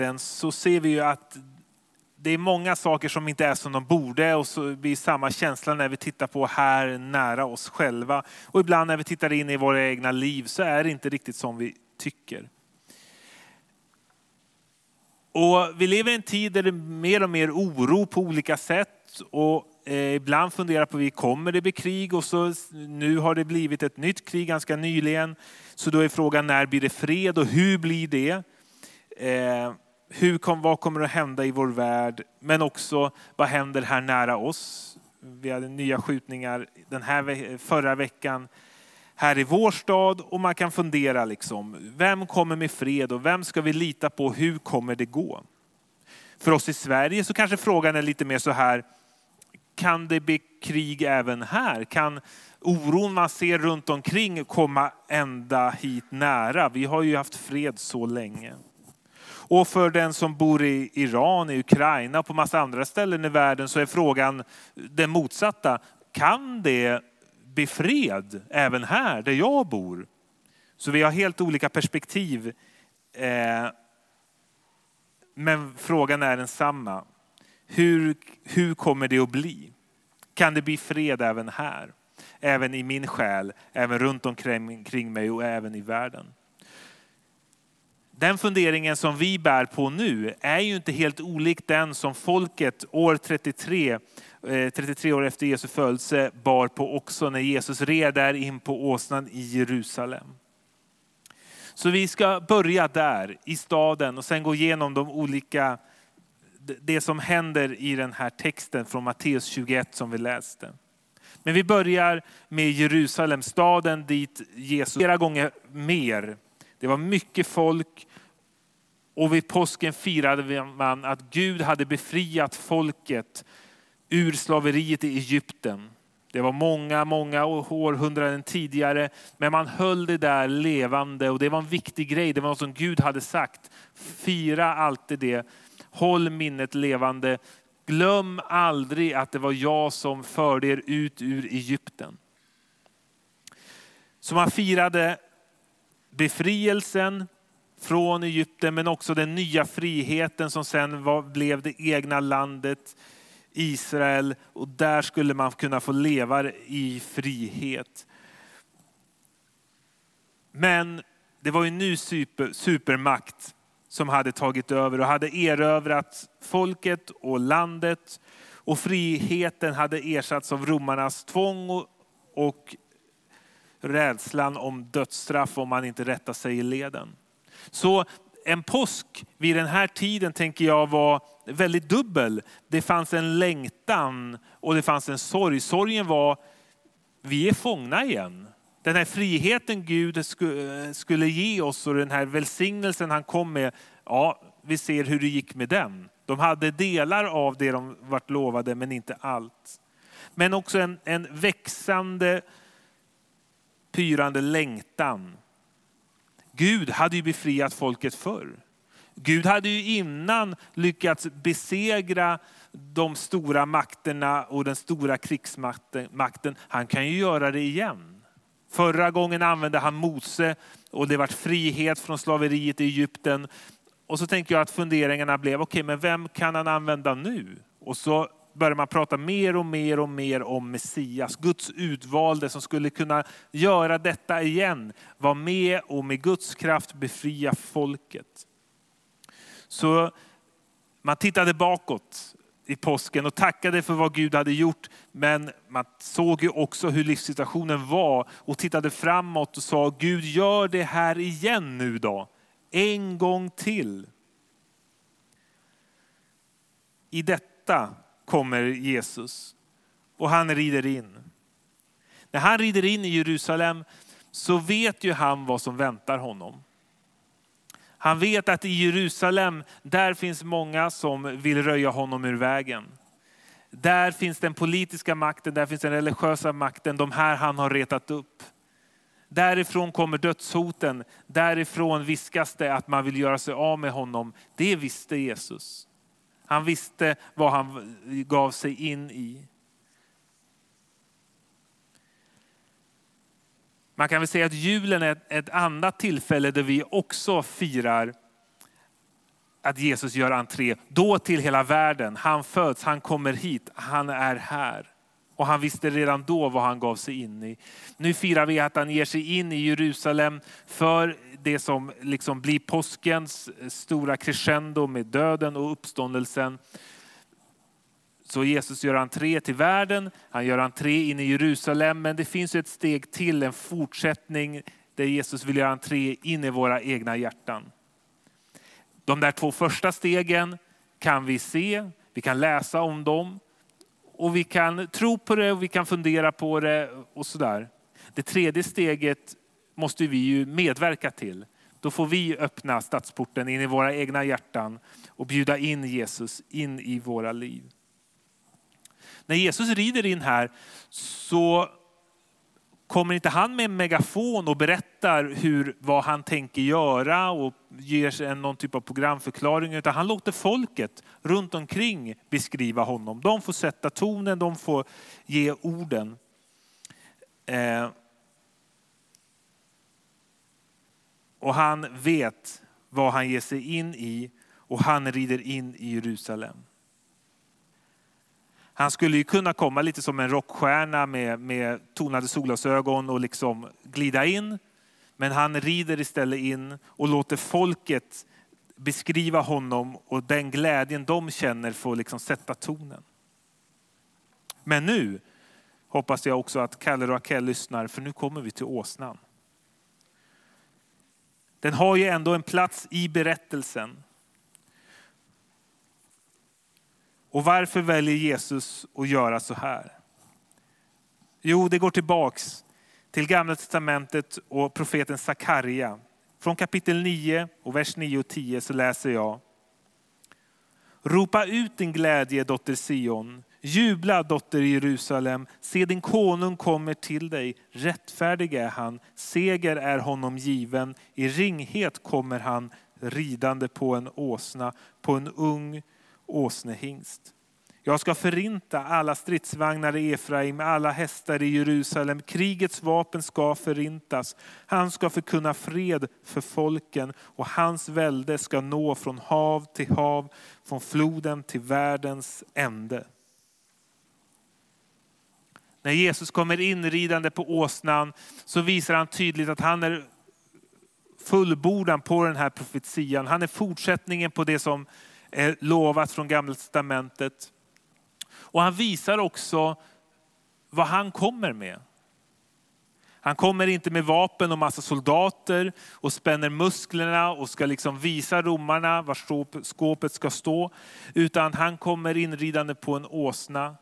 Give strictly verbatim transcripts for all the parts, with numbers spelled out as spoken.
så ser vi ju att det är många saker som inte är som de borde, och så blir samma känsla när vi tittar på här nära oss själva. Och ibland när vi tittar in i våra egna liv så är det inte riktigt som vi tycker. Och vi lever i en tid där det är mer och mer oro på olika sätt, och eh, ibland funderar på, vi kommer det bli krig, och så nu har det blivit ett nytt krig ganska nyligen. Så då är frågan, när blir det fred och hur blir det? Eh, hur kom, vad kommer att hända i vår värld? Men också, vad händer här nära oss? Vi hade nya skjutningar den här förra veckan här i vår stad, och man kan fundera liksom, vem kommer med fred och vem ska vi lita på? Hur kommer det gå? För oss i Sverige så kanske frågan är lite mer så här, kan det bli krig även här? Kan oron man ser runt omkring komma ända hit nära? Vi har ju haft fred så länge. Och för den som bor i Iran, i Ukraina och på massa andra ställen i världen så är frågan den motsatta. Kan det bli fred även här där jag bor? Så vi har helt olika perspektiv. Eh, men frågan är densamma. Hur, hur kommer det att bli? Kan det bli fred även här? Även i min själ, även runt omkring kring mig och även i världen. Den funderingen som vi bär på nu är ju inte helt olik den som folket år trettiotre, trettiotre år efter Jesu födelse bar på också när Jesus red där in på åsnan i Jerusalem. Så vi ska börja där i staden och sen gå igenom de olika, det som händer i den här texten från Matteus tjugoett som vi läste. Men vi börjar med Jerusalem, staden dit Jesus flera gånger mer. Det var mycket folk, och vid påsken firade man att Gud hade befriat folket ur slaveriet i Egypten. Det var många, många århundraden tidigare, men man höll det där levande, och det var en viktig grej. Det var något som Gud hade sagt. Fira alltid det. Håll minnet levande. Glöm aldrig att det var jag som förde er ut ur Egypten. Så man firade befrielsen från Egypten, men också den nya friheten som sen var, blev det egna landet Israel, och där skulle man kunna få leva i frihet. Men det var ju en ny super, supermakt som hade tagit över och hade erövrat folket och landet, och friheten hade ersatts av romarnas tvång och, och rädslan om dödsstraff om man inte rättar sig i leden. Så en påsk vid den här tiden tänker jag var väldigt dubbel. Det fanns en längtan och det fanns en sorg. Sorgen var, vi är fångna igen. Den här friheten Gud skulle ge oss och den här välsignelsen han kom med, ja, vi ser hur det gick med den. De hade delar av det de vart lovade, men inte allt. Men också en, en växande, pyrande längtan. Gud hade ju befriat folket förr. Gud hade ju innan lyckats besegra de stora makterna och den stora krigsmakten. Han kan ju göra det igen. Förra gången använde han Mose och det var frihet från slaveriet i Egypten. Och så tänker jag att funderingarna blev, okej, okay, men vem kan han använda nu? Och så börjar man prata mer och mer och mer om Messias. Guds utvalde som skulle kunna göra detta igen. Var med och med Guds kraft befria folket. Så man tittade bakåt i påsken och tackade för vad Gud hade gjort. Men man såg ju också hur livssituationen var och tittade framåt och sa, Gud gör det här igen nu då. En gång till. I detta kommer Jesus och han rider in. När han rider in i Jerusalem så vet ju han vad som väntar honom. Han vet att i Jerusalem, där finns många som vill röja honom ur vägen. Där finns den politiska makten, där finns den religiösa makten, de här han har retat upp. Därifrån kommer dödshoten, därifrån viskas det att man vill göra sig av med honom. Det visste Jesus. Han visste vad han gav sig in i. Man kan väl säga att julen är ett annat tillfälle där vi också firar att Jesus gör entré då till hela världen. Han föds, han kommer hit, han är här. Och han visste redan då vad han gav sig in i. Nu firar vi att han ger sig in i Jerusalem för det som liksom blir påskens stora crescendo med döden och uppståndelsen. Så Jesus gör entré till världen, han gör entré in i Jerusalem. Men det finns ett steg till, en fortsättning där Jesus vill göra entré in i våra egna hjärtan. De där två första stegen kan vi se, vi kan läsa om dem. Och vi kan tro på det och vi kan fundera på det och sådär. Det tredje steget måste vi ju medverka till. Då får vi öppna stadsporten in i våra egna hjärtan och bjuda in Jesus in i våra liv. När Jesus rider in här så kommer inte han med en megafon och berättar hur, vad han tänker göra och ger en någon typ av programförklaring, utan han låter folket runt omkring beskriva honom. De får sätta tonen, de får ge orden. Eh, och han vet vad han ger sig in i och han rider in i Jerusalem. Han skulle ju kunna komma lite som en rockstjärna med, med tonade solglasögon och liksom glida in. Men han rider istället in och låter folket beskriva honom och den glädjen de känner får liksom sätta tonen. Men nu hoppas jag också att Kalle och Raquel lyssnar, för nu kommer vi till åsnan. Den har ju ändå en plats i berättelsen. Och varför väljer Jesus att göra så här? Jo, det går tillbaks till Gamla testamentet och profeten Sakarja. Från kapitel nio och vers nio och tio så läser jag. Ropa ut din glädje, dotter Sion. Jubla, dotter Jerusalem. Se, din konung kommer till dig. Rättfärdig är han. Seger är honom given. I ringhet kommer han ridande på en åsna, på en ung åsnehingst. Jag ska förinta alla stridsvagnar i Efraim, alla hästar i Jerusalem. Krigets vapen ska förintas. Han ska förkunna fred för folken och hans välde ska nå från hav till hav, från floden till världens ände. När Jesus kommer inridande på åsnan så visar han tydligt att han är fullbordan på den här profetian. Han är fortsättningen på det som är lovat från Gamla testamentet. Och han visar också vad han kommer med. Han kommer inte med vapen och massa soldater och spänner musklerna och ska liksom visa romarna var skåpet ska stå. Utan han kommer inridande på en åsna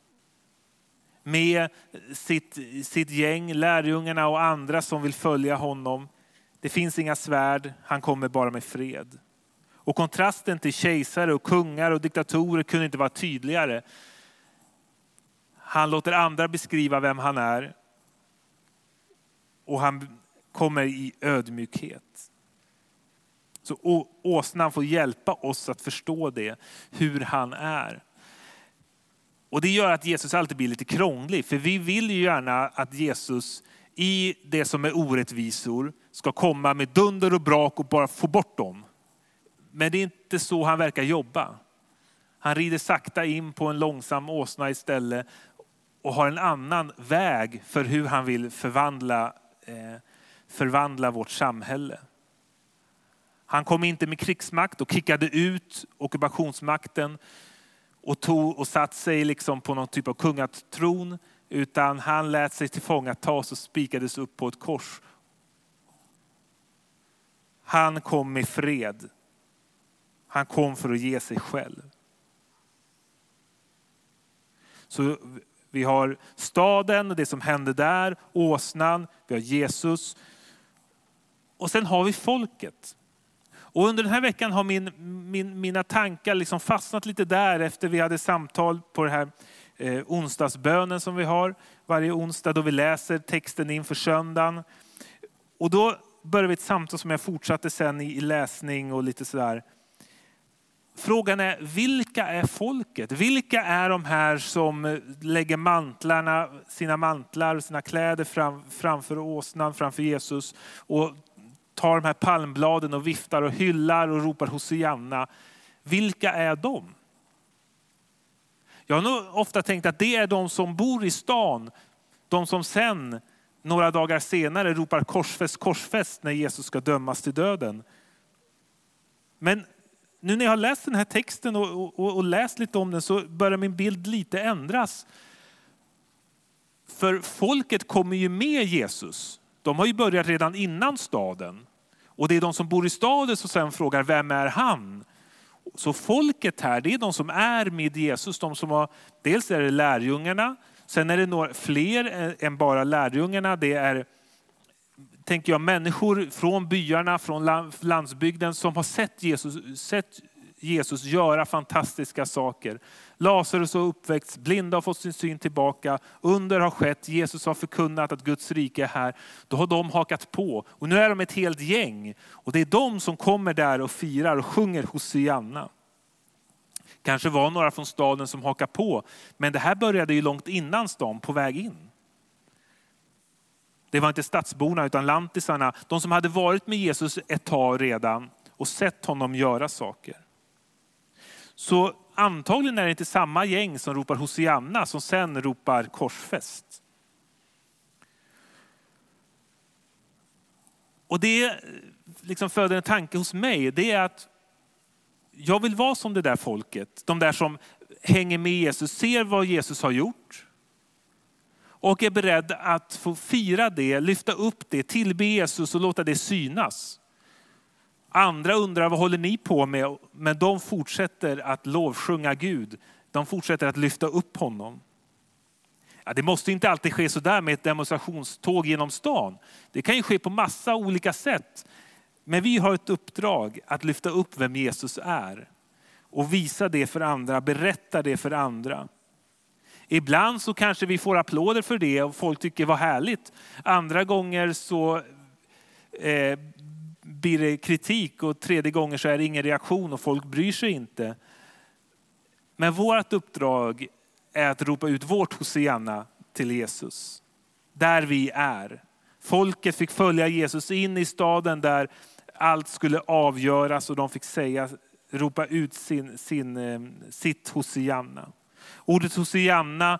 med sitt, sitt gäng, lärjungarna och andra som vill följa honom. Det finns inga svärd, han kommer bara med fred. Och kontrasten till kejsare och kungar och diktatorer kunde inte vara tydligare. Han låter andra beskriva vem han är. Och han kommer i ödmjukhet. Så åsnan får hjälpa oss att förstå det, hur han är. Och det gör att Jesus alltid blir lite krånglig. För vi vill ju gärna att Jesus i det som är orättvisor ska komma med dunder och brak och bara få bort dem. Men det är inte så han verkar jobba. Han rider sakta in på en långsam åsna istället och har en annan väg för hur han vill förvandla, eh, förvandla vårt samhälle. Han kom inte med krigsmakt och kickade ut ockupationsmakten och tog och satt sig liksom på någon typ av kungatron, utan han lät sig tillfångatas och spikades upp på ett kors. Han kom med fred. Han kom för att ge sig själv. Så vi har staden och det som hände där, åsnan, vi har Jesus. Och sen har vi folket. Och under den här veckan har min, min, mina tankar liksom fastnat lite där efter vi hade samtal på det här eh, onsdagsbönen som vi har varje onsdag, då vi läser texten inför söndagen. Och då började vi ett samtal som jag fortsatte sen i, i läsning och lite sådär. Frågan är, vilka är folket? Vilka är de här som lägger mantlarna, sina mantlar och sina kläder fram, framför åsnan, framför Jesus och tar de här palmbladen och viftar och hyllar och ropar Hosianna. Vilka är de? Jag har nog ofta tänkt att det är de som bor i stan. De som sen, några dagar senare, ropar korsfäst, korsfäst när Jesus ska dömas till döden. Men nu när jag har läst den här texten och, och, och läst lite om den så börjar min bild lite ändras. För folket kommer ju med Jesus. De har ju börjat redan innan staden. Och det är de som bor i staden som sen frågar, vem är han? Så folket här, det är de som är med Jesus. De som har, dels är det lärjungarna, sen är det några fler än bara lärjungarna. Det är, tänker jag, människor från byarna, från landsbygden som har sett Jesus, sett Jesus göra fantastiska saker. Lazarus har uppväxt, blinda har fått sin syn tillbaka, under har skett, Jesus har förkunnat att Guds rike är här. Då har de hakat på och nu är de ett helt gäng och det är de som kommer där och firar och sjunger Hosianna. Kanske var några från staden som hakar på, men det här började ju långt innan stan, på väg in. Det var inte stadsborna utan lantisarna, de som hade varit med Jesus ett tag redan och sett honom göra saker. Så antagligen är det inte samma gäng som ropar Hosianna som sen ropar korsfäst. Och det liksom föder en tanke hos mig, det är att jag vill vara som det där folket. De där som hänger med Jesus, ser vad Jesus har gjort. Och är beredd att få fira det, lyfta upp det, tillbe Jesus och låta det synas. Andra undrar, vad håller ni på med? Men de fortsätter att lovsjunga Gud. De fortsätter att lyfta upp honom. Ja, det måste inte alltid ske så där med ett demonstrationståg genom stan. Det kan ju ske på massa olika sätt. Men vi har ett uppdrag att lyfta upp vem Jesus är. Och visa det för andra, berätta det för andra. Ibland så kanske vi får applåder för det och folk tycker vad härligt. Andra gånger så eh, blir det kritik och tredje gånger så är det ingen reaktion och folk bryr sig inte. Men vårt uppdrag är att ropa ut vårt Hosianna till Jesus. Där vi är. Folket fick följa Jesus in i staden där allt skulle avgöras och de fick säga, ropa ut sin, sin, sitt Hosianna. Ordet Hosianna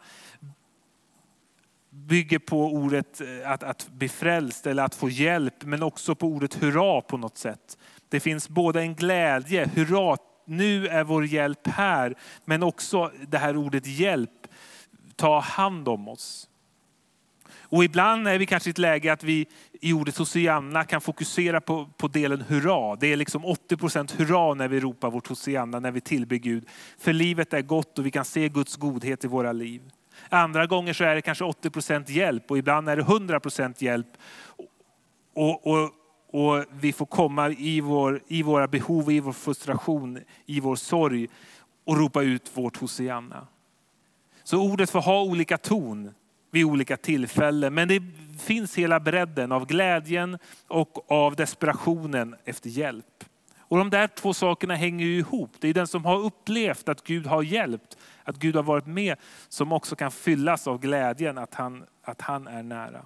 bygger på ordet att, att bli frälst eller att få hjälp, men också på ordet hurra på något sätt. Det finns både en glädje, hurra, nu är vår hjälp här, men också det här ordet hjälp, ta hand om oss. Och ibland är vi kanske i ett läge att vi i ordet Hosianna kan fokusera på, på delen hurra. Det är liksom åttio procent hurra när vi ropar vårt Hosianna, när vi tillber Gud. För livet är gott och vi kan se Guds godhet i våra liv. Andra gånger så är det kanske åttio procent hjälp och ibland är det hundra procent hjälp. Och, och, och vi får komma i, vår, i våra behov, i vår frustration, i vår sorg och ropa ut vårt Hosianna. Så ordet får ha olika ton vid olika tillfällen. Men det finns hela bredden av glädjen och av desperationen efter hjälp. Och de där två sakerna hänger ju ihop. Det är den som har upplevt att Gud har hjälpt, att Gud har varit med, som också kan fyllas av glädjen att han, att han är nära.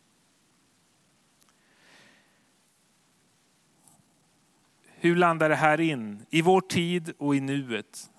Hur landar det här in i vår tid och i nuet?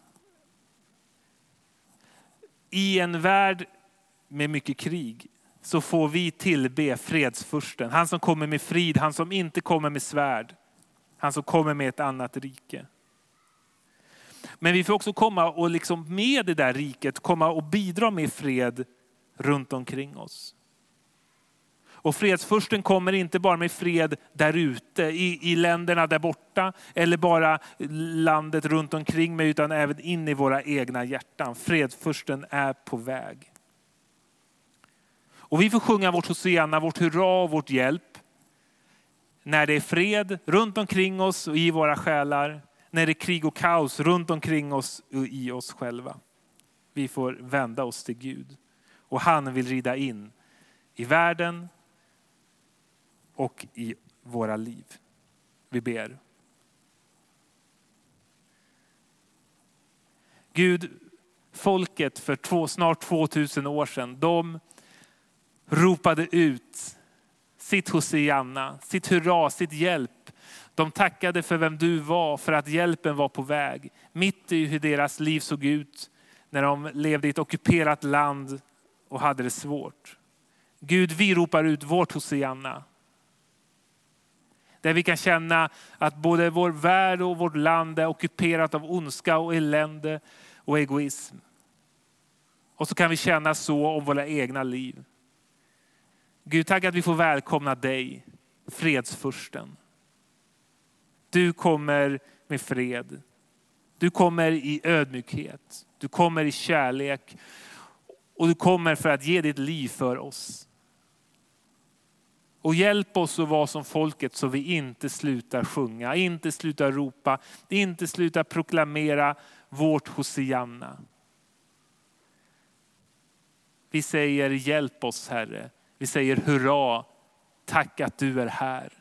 I en värld med mycket krig så får vi tillbe fredsfursten. Han som kommer med frid, han som inte kommer med svärd. Han som kommer med ett annat rike. Men vi får också komma och liksom med det där riket komma och bidra med fred runt omkring oss. Och fredsfursten kommer inte bara med fred där ute i, i länderna där borta eller bara landet runt omkring mig, utan även in i våra egna hjärtan. Fredsfursten är på väg. Och vi får sjunga vårt Hosianna, vårt hurra och vårt hjälp. När det är fred runt omkring oss och i våra själar. När det är krig och kaos runt omkring oss och i oss själva. Vi får vända oss till Gud. Och han vill rida in i världen och i våra liv. Vi ber. Gud, folket för två, snart tvåtusen år sedan, de ropade ut sitt Hosianna, sitt hurra, sitt hjälp. De tackade för vem du var, för att hjälpen var på väg. Mitt i hur deras liv såg ut när de levde i ett ockuperat land och hade det svårt. Gud, vi ropar ut vårt Hosianna. Där vi kan känna att både vår värld och vårt land är ockuperat av ondska och elände och egoism. Och så kan vi känna så om våra egna liv. Gud, tack att vi får välkomna dig, fredsfursten. Du kommer med fred. Du kommer i ödmjukhet. Du kommer i kärlek. Och du kommer för att ge ditt liv för oss. Och hjälp oss att vara som folket så vi inte slutar sjunga, inte slutar ropa, inte slutar proklamera vårt Hosianna. Vi säger hjälp oss, Herre. Vi säger hurra, tack att du är här.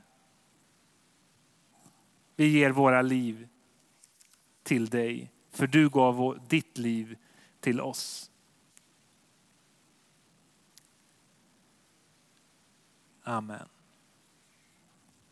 Vi ger våra liv till dig, för du gav ditt liv till oss. Amen.